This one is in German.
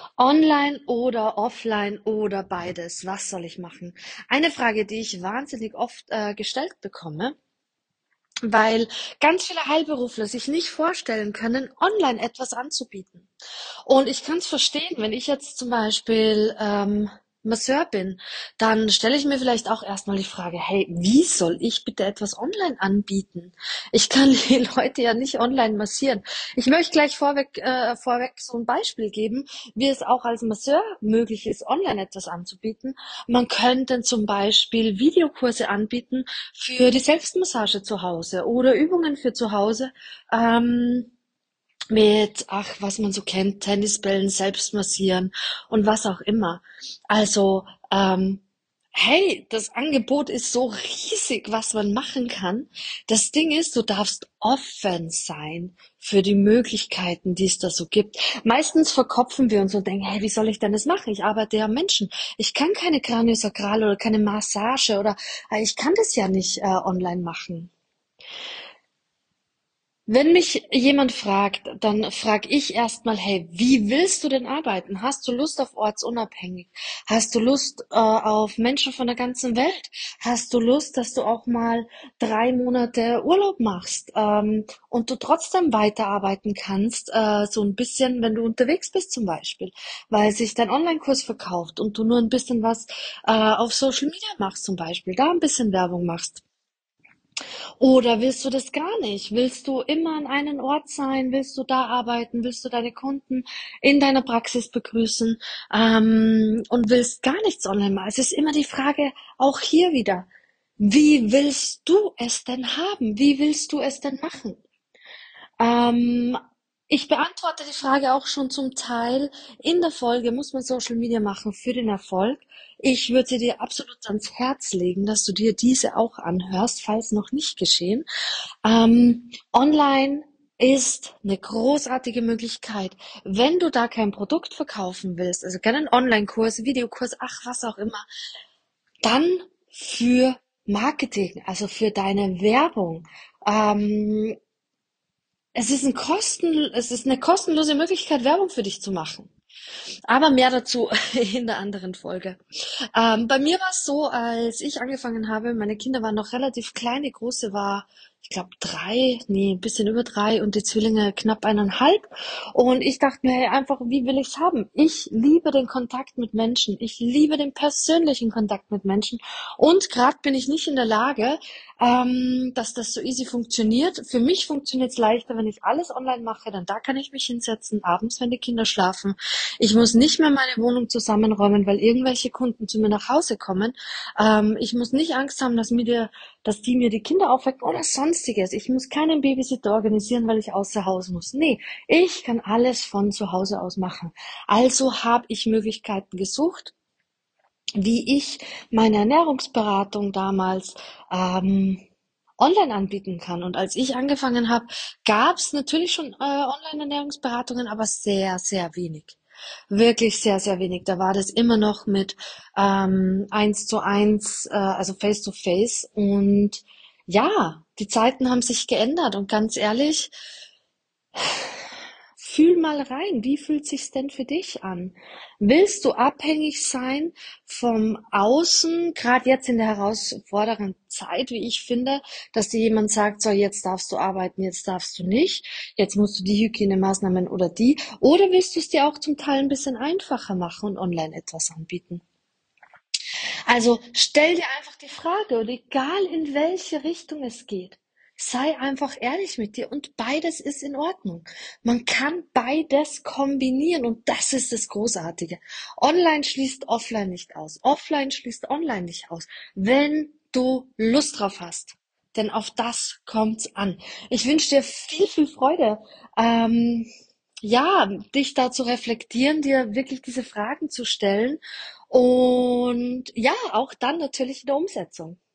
Online oder offline oder beides? Was soll ich machen? Eine Frage, die ich wahnsinnig oft gestellt bekomme, weil ganz viele Heilberufler sich nicht vorstellen können, online etwas anzubieten. Und ich kann es verstehen, wenn ich jetzt zum Beispiel Masseur bin, dann stelle ich mir vielleicht auch erstmal die Frage, hey, wie soll ich bitte etwas online anbieten? Ich kann die Leute ja nicht online massieren. Ich möchte gleich vorweg so ein Beispiel geben, wie es auch als Masseur möglich ist, online etwas anzubieten. Man könnte zum Beispiel Videokurse anbieten für die Selbstmassage zu Hause oder Übungen für zu Hause. Mit, ach, was man so kennt, Tennisbällen selbst massieren und was auch immer. Also, hey, das Angebot ist so riesig, was man machen kann. Das Ding ist, du darfst offen sein für die Möglichkeiten, die es da so gibt. Meistens verkopfen wir uns und denken, hey, wie soll ich denn das machen? Ich arbeite ja am Menschen. Ich kann keine Kraniosakrale oder keine Massage oder ich kann das ja nicht online machen. Wenn mich jemand fragt, dann frage ich erstmal, hey, wie willst du denn arbeiten? Hast du Lust auf ortsunabhängig? Hast du Lust auf Menschen von der ganzen Welt? Hast du Lust, dass du auch mal 3 Monate Urlaub machst und du trotzdem weiterarbeiten kannst, so ein bisschen, wenn du unterwegs bist zum Beispiel, weil sich dein Online-Kurs verkauft und du nur ein bisschen was auf Social Media machst zum Beispiel, da ein bisschen Werbung machst. Oder willst du das gar nicht? Willst du immer an einem Ort sein? Willst du da arbeiten? Willst du deine Kunden in deiner Praxis begrüßen? Und willst gar nichts online machen? Es ist immer die Frage, auch hier wieder, wie willst du es denn haben? Wie willst du es denn machen? Ähm, Ich beantworte die Frage auch schon zum Teil. In der Folge muss man Social Media machen für den Erfolg. Ich würde sie dir absolut ans Herz legen, dass du dir diese auch anhörst, falls noch nicht geschehen. Online ist eine großartige Möglichkeit. Wenn du da kein Produkt verkaufen willst, also keinen Online-Kurs, Videokurs, ach, was auch immer, dann für Marketing, also für deine Werbung. Ähm, es ist eine kostenlose Möglichkeit, Werbung für dich zu machen. Aber mehr dazu in der anderen Folge. Bei mir war es so, als ich angefangen habe, meine Kinder waren noch relativ klein, die große war, ich glaube, 3, nee, ein bisschen über 3 und die Zwillinge knapp 1,5. Und ich dachte mir, hey, einfach, wie will ich's haben? Ich liebe den Kontakt mit Menschen. Ich liebe den persönlichen Kontakt mit Menschen. Und gerade bin ich nicht in der Lage, dass das so easy funktioniert. Für mich funktioniert es leichter, wenn ich alles online mache, denn da kann ich mich hinsetzen, abends, wenn die Kinder schlafen. Ich muss nicht mehr meine Wohnung zusammenräumen, weil irgendwelche Kunden zu mir nach Hause kommen. Ich muss nicht Angst haben, dass die mir die Kinder aufwecken oder sonstiges. Ich muss keinen Babysitter organisieren, weil ich außer Haus muss. Nee, ich kann alles von zu Hause aus machen. Also habe ich Möglichkeiten gesucht, wie ich meine Ernährungsberatung damals online anbieten kann. Und als ich angefangen habe, gab es natürlich schon Online-Ernährungsberatungen, aber sehr, sehr wenig. Wirklich sehr, sehr wenig. Da war das immer noch mit 1:1, also face to face. Und ja, die Zeiten haben sich geändert. Und ganz ehrlich, fühl mal rein, wie fühlt sich's denn für dich an? Willst du abhängig sein vom Außen, gerade jetzt in der herausfordernden Zeit, wie ich finde, dass dir jemand sagt, so jetzt darfst du arbeiten, jetzt darfst du nicht, jetzt musst du die Hygienemaßnahmen oder die, oder willst du es dir auch zum Teil ein bisschen einfacher machen und online etwas anbieten? Also stell dir einfach die Frage und egal in welche Richtung es geht, sei einfach ehrlich mit dir und beides ist in Ordnung. Man kann beides kombinieren und das ist das Großartige. Online schließt offline nicht aus. Offline schließt online nicht aus. Wenn du Lust drauf hast. Denn auf das kommt's an. Ich wünsche dir viel, viel Freude. Ähm, ja, dich da zu reflektieren, dir wirklich diese Fragen zu stellen und ja, auch dann natürlich in der Umsetzung.